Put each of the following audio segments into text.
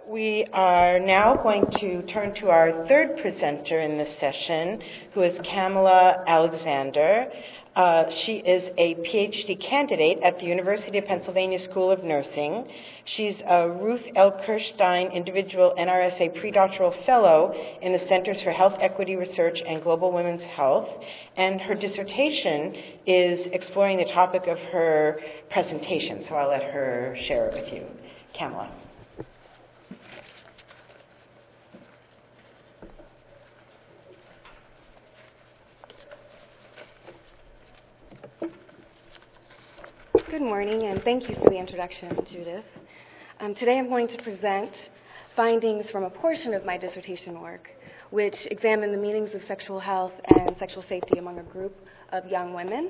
We are now going to turn to our third presenter in this session, who is Kamala Alexander. She is a PhD candidate at the University of Pennsylvania School of Nursing. She's a Ruth L. Kirstein Individual NRSA Predoctoral Fellow in the Centers for Health Equity Research and Global Women's Health, and her dissertation is exploring the topic of her presentation, so I'll let her share it with you. Kamala. Good morning, and thank you for the introduction, Judith. Today I'm going to present findings from a portion of my dissertation work, which examine the meanings of sexual health and sexual safety among a group of young women.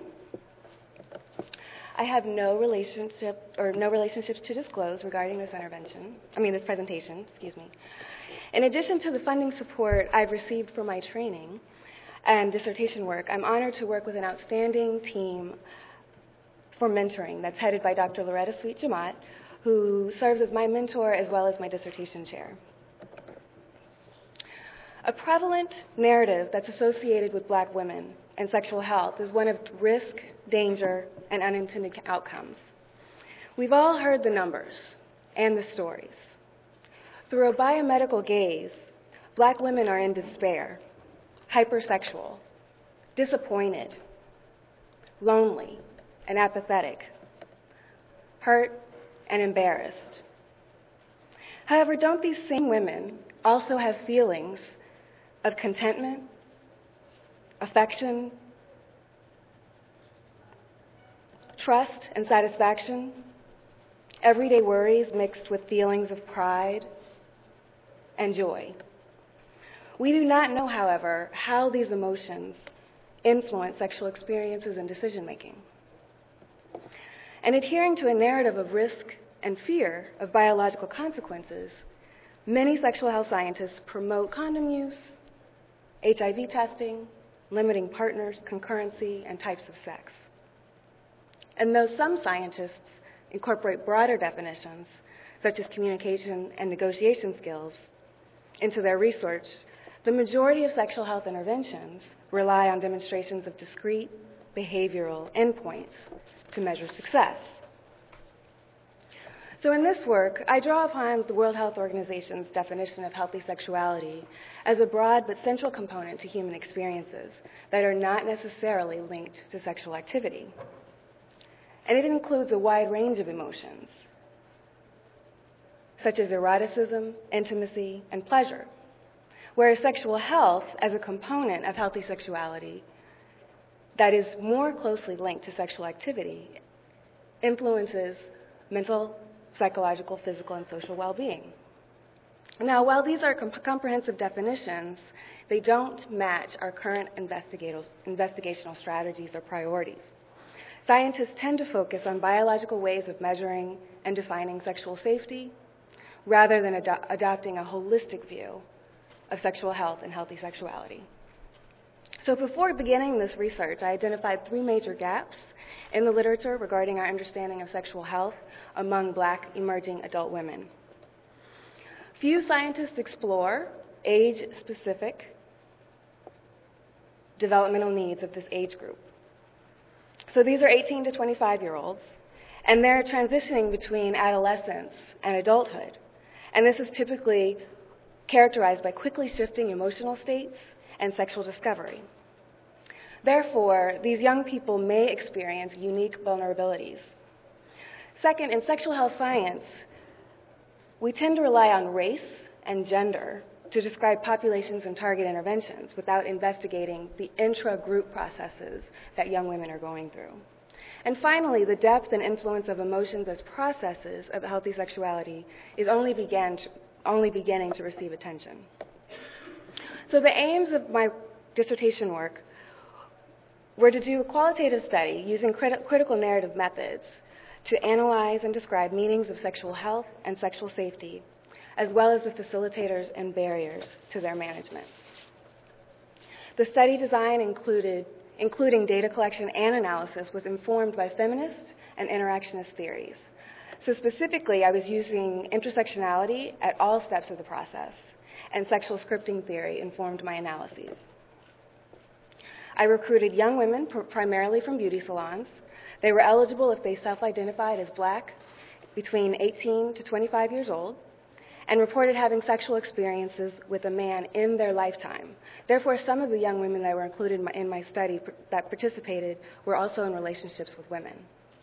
I have no relationships to disclose regarding this presentation. In addition to the funding support I've received for my training and dissertation work, I'm honored to work with an outstanding team for mentoring that's headed by Dr. Loretta Sweet-Jamat, who serves as my mentor as well as my dissertation chair. A prevalent narrative that's associated with Black women and sexual health is one of risk, danger, and unintended outcomes. We've all heard the numbers and the stories. Through a biomedical gaze, Black women are in despair, hypersexual, disappointed, lonely, and apathetic, hurt and embarrassed. However, don't these same women also have feelings of contentment, affection, trust and satisfaction, everyday worries mixed with feelings of pride and joy? We do not know, however, how these emotions influence sexual experiences and decision-making. And adhering to a narrative of risk and fear of biological consequences, many sexual health scientists promote condom use, HIV testing, limiting partners, concurrency, and types of sex. And though some scientists incorporate broader definitions, such as communication and negotiation skills, into their research, the majority of sexual health interventions rely on demonstrations of discrete behavioral endpoints to measure success. So in this work, I draw upon the World Health Organization's definition of healthy sexuality as a broad but central component to human experiences that are not necessarily linked to sexual activity. And it includes a wide range of emotions, such as eroticism, intimacy, and pleasure, whereas sexual health as a component of healthy sexuality that is more closely linked to sexual activity influences mental, psychological, physical, and social well-being. Now, while these are comprehensive definitions, they don't match our current investigational strategies or priorities. Scientists tend to focus on biological ways of measuring and defining sexual safety rather than adopting a holistic view of sexual health and healthy sexuality. So before beginning this research, I identified three major gaps in the literature regarding our understanding of sexual health among Black emerging adult women. Few scientists explore age-specific developmental needs of this age group. So these are 18 to 25-year-olds, and they're transitioning between adolescence and adulthood. And this is typically characterized by quickly shifting emotional states and sexual discovery. Therefore, these young people may experience unique vulnerabilities. Second, in sexual health science, we tend to rely on race and gender to describe populations and target interventions without investigating the intra-group processes that young women are going through. And finally, the depth and influence of emotions as processes of healthy sexuality is only beginning to receive attention. So the aims of my dissertation work were to do a qualitative study using critical narrative methods to analyze and describe meanings of sexual health and sexual safety, as well as the facilitators and barriers to their management. The study design including data collection and analysis, was informed by feminist and interactionist theories, So specifically, I was using intersectionality at all steps of the process, and sexual scripting theory informed my analyses. I recruited young women, primarily from beauty salons. They were eligible if they self-identified as Black, between 18 to 25 years old, and reported having sexual experiences with a man in their lifetime. Therefore, some of the young women that were included in my study that participated were also in relationships with women.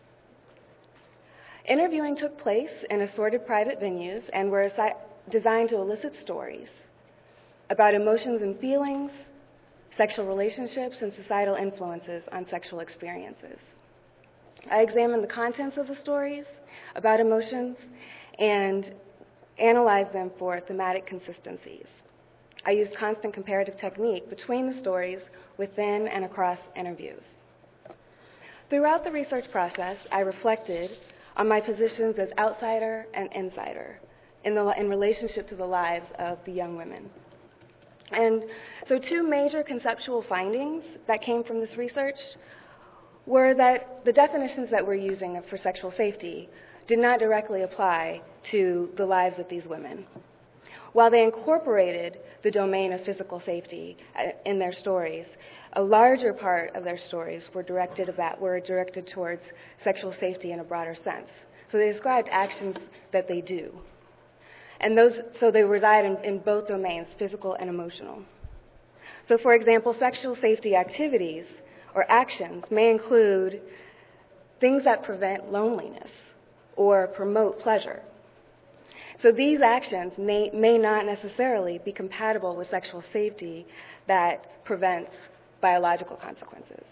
Interviewing took place in assorted private venues and were designed to elicit stories about emotions and feelings, sexual relationships, and societal influences on sexual experiences. I examined the contents of the stories about emotions and analyzed them for thematic consistencies. I used constant comparative technique between the stories within and across interviews. Throughout the research process, I reflected on my positions as outsider and insider in relationship to the lives of the young women. And so two major conceptual findings that came from this research were that the definitions that we're using for sexual safety did not directly apply to the lives of these women. While they incorporated the domain of physical safety in their stories, a larger part of their stories were directed towards sexual safety in a broader sense. So they described actions that they do. And they reside in both domains, physical and emotional. So for example, sexual safety activities or actions may include things that prevent loneliness or promote pleasure. So these actions may not necessarily be compatible with sexual safety that prevents biological consequences.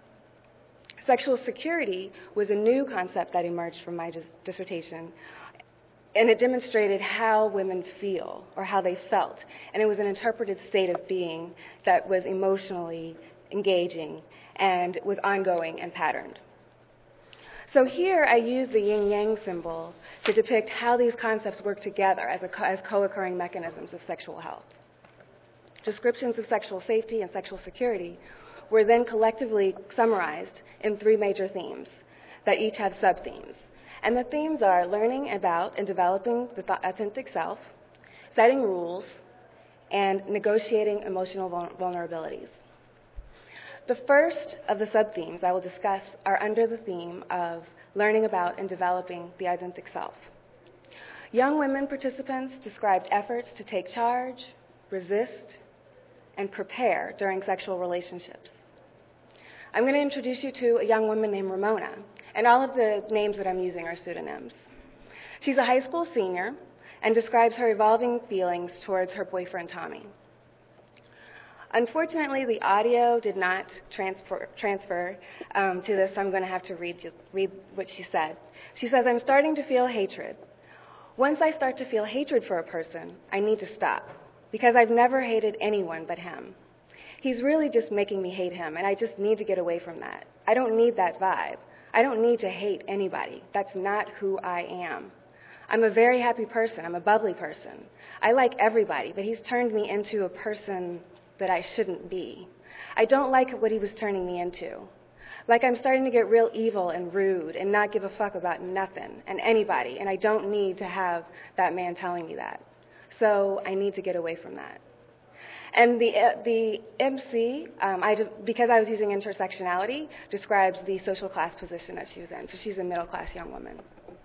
Sexual security was a new concept that emerged from my dissertation, and it demonstrated how women feel or how they felt, and it was an interpreted state of being that was emotionally engaging and was ongoing and patterned. So here I use the yin-yang symbol to depict how these concepts work together as co-occurring mechanisms of sexual health. Descriptions of sexual safety and sexual security were then collectively summarized in three major themes that each have sub-themes. And the themes are learning about and developing the authentic self, setting rules, and negotiating emotional vulnerabilities. The first of the sub-themes I will discuss are under the theme of learning about and developing the authentic self. Young women participants described efforts to take charge, resist, and prepare during sexual relationships. I'm going to introduce you to a young woman named Ramona, and all of the names that I'm using are pseudonyms. She's a high school senior and describes her evolving feelings towards her boyfriend, Tommy. Unfortunately, the audio did not transfer to this, so I'm going to have to read what she said. She says, "I'm starting to feel hatred. Once I start to feel hatred for a person, I need to stop, because I've never hated anyone but him. He's really just making me hate him, and I just need to get away from that. I don't need that vibe. I don't need to hate anybody. That's not who I am. I'm a very happy person. I'm a bubbly person. I like everybody, but he's turned me into a person that I shouldn't be. I don't like what he was turning me into. Like I'm starting to get real evil and rude and not give a fuck about nothing and anybody, and I don't need to have that man telling me that. So I need to get away from that." And the MC, because I was using intersectionality, describes the social class position that she was in. So she's a middle-class young woman.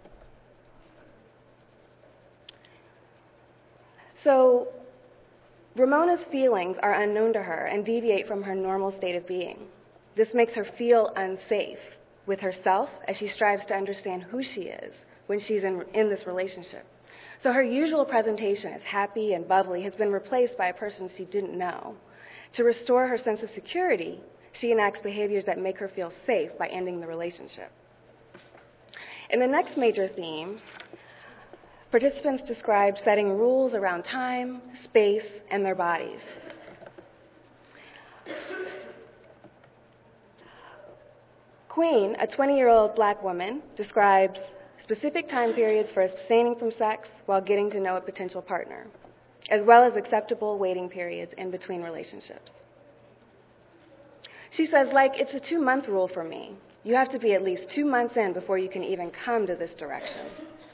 So Ramona's feelings are unknown to her and deviate from her normal state of being. This makes her feel unsafe with herself as she strives to understand who she is when she's in this relationship. So her usual presentation as happy and bubbly has been replaced by a person she didn't know. To restore her sense of security, she enacts behaviors that make her feel safe by ending the relationship. In the next major theme, participants described setting rules around time, space, and their bodies. Queen, a 20-year-old black woman, describes specific time periods for abstaining from sex while getting to know a potential partner, as well as acceptable waiting periods in between relationships. She says, it's a 2-month rule for me. You have to be at least 2 months in before you can even come to this direction.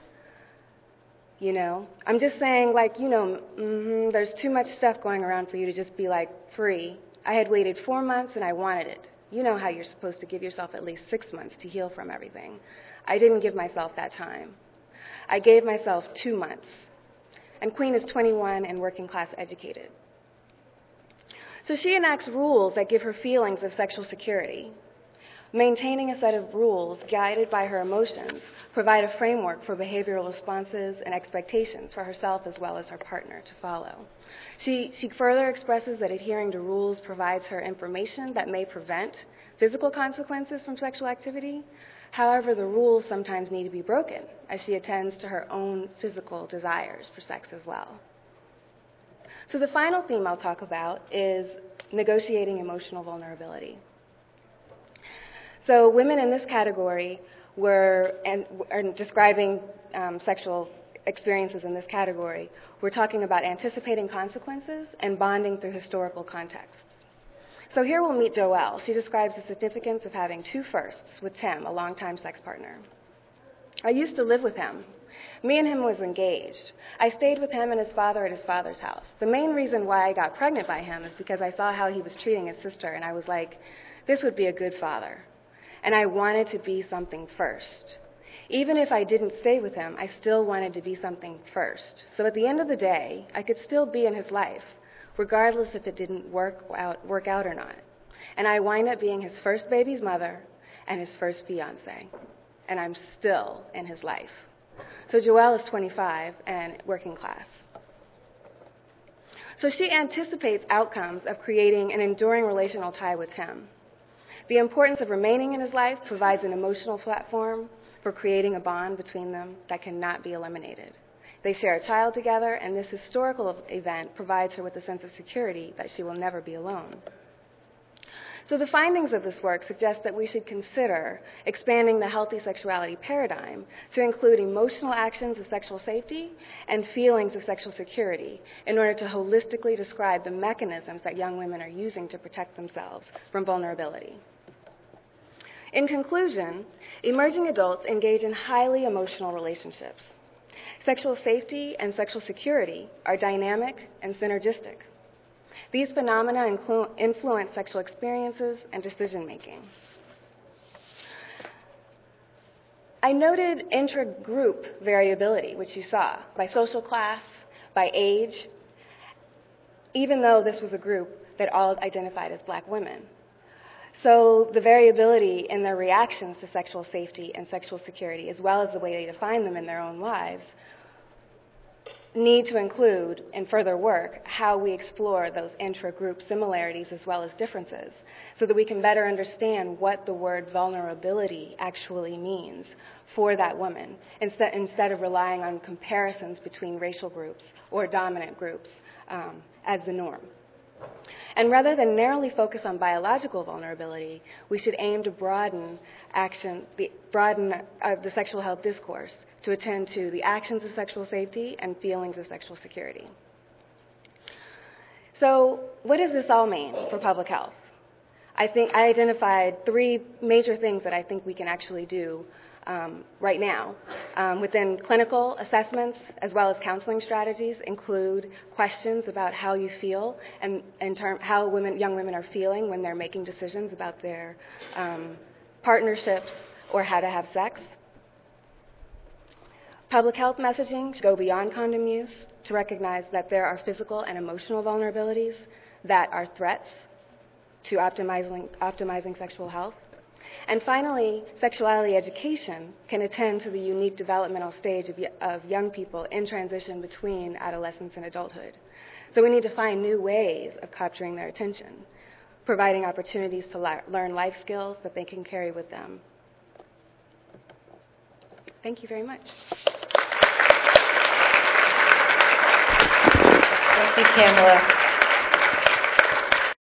you know? I'm just saying, like, you know, there's too much stuff going around for you to just be, like, free. I had waited 4 months and I wanted it. You know how you're supposed to give yourself at least 6 months to heal from everything. I didn't give myself that time. I gave myself 2 months. And Queen is 21 and working class educated. So she enacts rules that give her feelings of sexual security. Maintaining a set of rules guided by her emotions provide a framework for behavioral responses and expectations for herself as well as her partner to follow. She further expresses that adhering to rules provides her information that may prevent physical consequences from sexual activity. However, the rules sometimes need to be broken as she attends to her own physical desires for sex as well. So the final theme I'll talk about is negotiating emotional vulnerability. So women in this category are describing sexual experiences in this category. We're talking about anticipating consequences and bonding through historical contexts. So here we'll meet Joelle. She describes the significance of having 2 firsts with Tim, a longtime sex partner. I used to live with him. Me and him was engaged. I stayed with him and his father at his father's house. The main reason why I got pregnant by him is because I saw how he was treating his sister, and I was like, this would be a good father. And I wanted to be something first. Even if I didn't stay with him, I still wanted to be something first. So at the end of the day, I could still be in his life, regardless if it didn't work out or not. And I wind up being his first baby's mother and his first fiance. And I'm still in his life. So Joelle is 25 and working class. So she anticipates outcomes of creating an enduring relational tie with him. The importance of remaining in his life provides an emotional platform for creating a bond between them that cannot be eliminated. They share a child together, and this historical event provides her with a sense of security that she will never be alone. So the findings of this work suggest that we should consider expanding the healthy sexuality paradigm to include emotional actions of sexual safety and feelings of sexual security in order to holistically describe the mechanisms that young women are using to protect themselves from vulnerability. In conclusion, emerging adults engage in highly emotional relationships. Sexual safety and sexual security are dynamic and synergistic. These phenomena influence sexual experiences and decision-making. I noted intra-group variability, which you saw, by social class, by age, even though this was a group that all identified as Black women. So the variability in their reactions to sexual safety and sexual security, as well as the way they define them in their own lives, need to include, in further work, how we explore those intra-group similarities as well as differences, so that we can better understand what the word vulnerability actually means for that woman, instead of relying on comparisons between racial groups or dominant groups as the norm. And rather than narrowly focus on biological vulnerability, we should aim to broaden the sexual health discourse to attend to the actions of sexual safety and feelings of sexual security. So what does this all mean for public health? I think I identified 3 major things that I think we can actually do right now. Within clinical assessments as well as counseling strategies include questions about how you feel and how young women are feeling when they're making decisions about their partnerships or how to have sex. Public health messaging should go beyond condom use to recognize that there are physical and emotional vulnerabilities that are threats to optimizing sexual health. And finally, sexuality education can attend to the unique developmental stage of young people in transition between adolescence and adulthood. So we need to find new ways of capturing their attention, providing opportunities to learn life skills that they can carry with them. Thank you very much. Thank you, Kamala.